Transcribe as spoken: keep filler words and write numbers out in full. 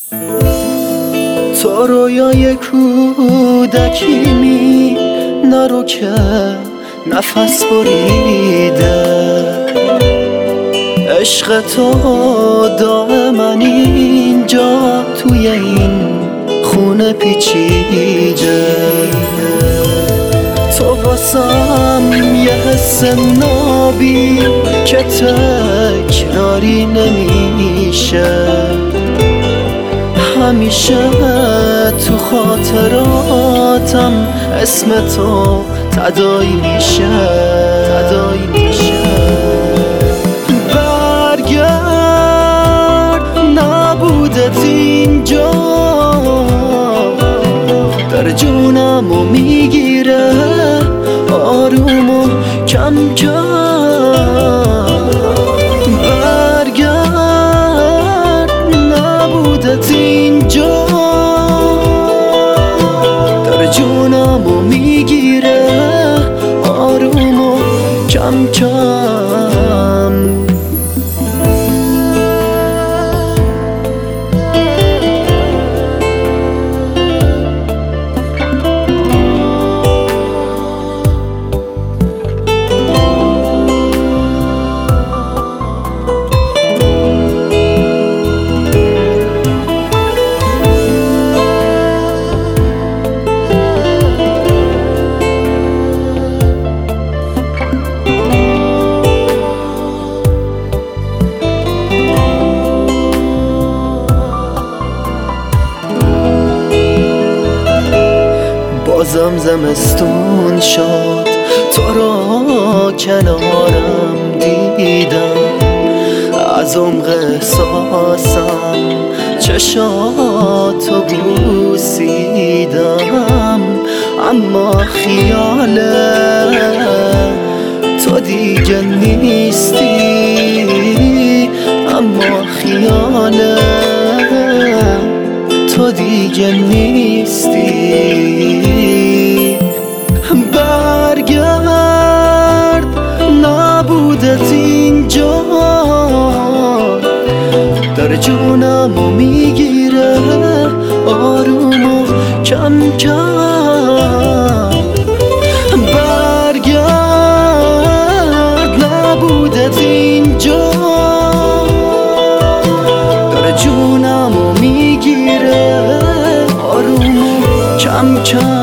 تو رویای کودکی می نرو که نفس بریده، عشق تو دائما اینجا توی این خونه پیچیده. تو واسم یه حس نابی که تکراری نمیشه، همیشه تو خاطراتم اسم تو تداعی میشه تداعی میشه. برگرد نبودت اینجا، در جونمو میگیره آرومو کم کم. برگرد نبودت اینجا، در جونمو میگیره آرومو کم کم. بازم زمستون شد، تو را کنارم دیدم، از عمق احساسم چشاتو بوسیدم. اما خیال تو دیگه نیستی، اما خیال تو دیگه نیستی. برگرد نبودت اینجا، در جونمو میگیره آرومو کم کم. برگرد نبودت اینجا، در جونمو میگیره آرومو کم کم.